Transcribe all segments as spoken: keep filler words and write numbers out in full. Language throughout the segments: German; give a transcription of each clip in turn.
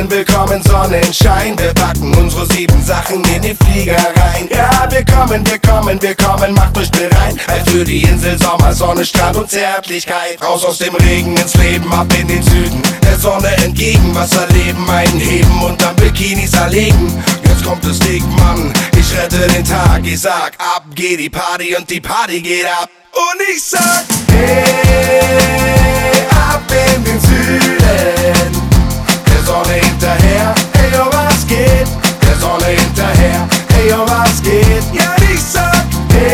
willkommen, willkommen Sonnenschein. Wir packen unsere sieben Sachen in die Flieger rein. Ja, wir kommen, wir kommen, wir kommen, macht euch bereit. Weil für die Insel Sommer, Sonne, Strand und Zärtlichkeit. Raus aus dem Regen ins Leben, ab in den Süden. Der Sonne entgegen, Wasser leben, einen heben und dann Bikinis erlegen. Jetzt kommt es dick, Mann, ich rette den Tag. Ich sag, ab geht die Party und die Party geht ab. Und ich sag, hey, ab in den Süden. Der Sonne hinterher, hey, oh, was geht? Der Sonne hinterher, hey, oh, was geht? Ja, ich sag,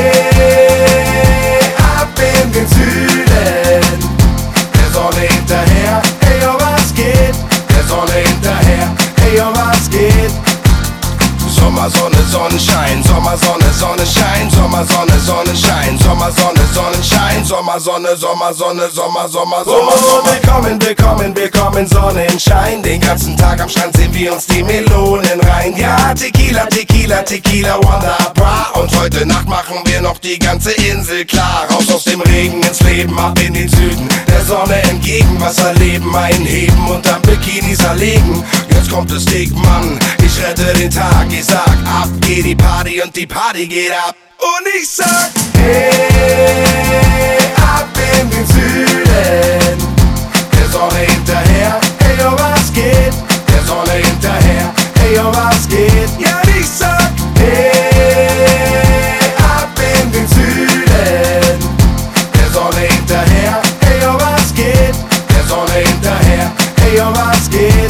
hey, ab in den Süden. Der Sonne hinterher, hey, oh, was geht? Der Sonne hinterher, hey, oh, was geht? Sommer, Sonne, Sonnenschein, Sommer, Sonne, Sonnenschein, Sommer, Sonne, Sonnenschein, Sommer, Sonne, Sonnenschein, Sommer, Sonne, Sommer, Sonne, Sommer, Sommer, Sommer, Sommer. Willkommen, willkommen, willkommen Sonnenschein. Den ganzen Tag am Strand sehen wir uns die Melonen rein. Ja, Tequila, Tequila, Tequila, Wanda, Bra. Und heute Nacht machen wir noch die ganze Insel klar. Raus aus dem Regen ins Leben, ab in den Süden. Der Sonne entgegen, Wasser leben, einheben und dann Bikinis erlegen. Jetzt kommt es dick, Mann, ich rette den Tag. Ich sag, ab geht die Party und die Party geht ab. Und ich sag, hey, ab in den Süden. Der Sonne hinterher, hey, oh, was geht? Der Sonne hinterher, hey, oh, was geht? Ja, ich sag, hey, ab in den Süden. Der Sonne hinterher, hey, oh, was geht? Der Sonne hinterher, hey, oh, was geht?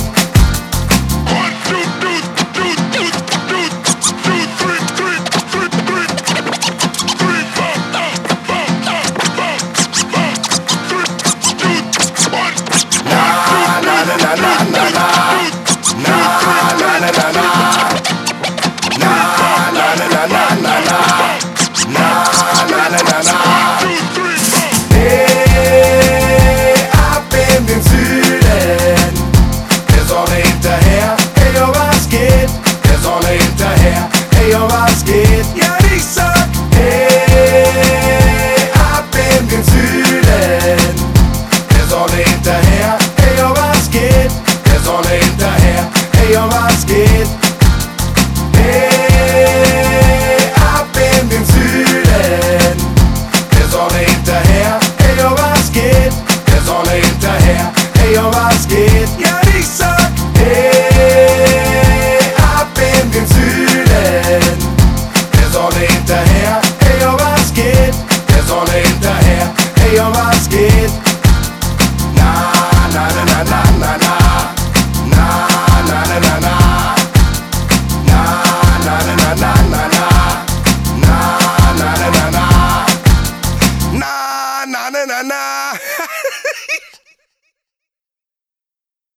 Hey, oh, was geht? Ja, ich sag, hey, ab in den Süden. Der Sonne hinterher, hey, oh, was geht? Der Sonne hinterher, hey, oh, was geht? Hey, ab in den Süden. Der Sonne hinterher, hey, oh, was geht? Der Sonne hinterher, hey, oh, was geht?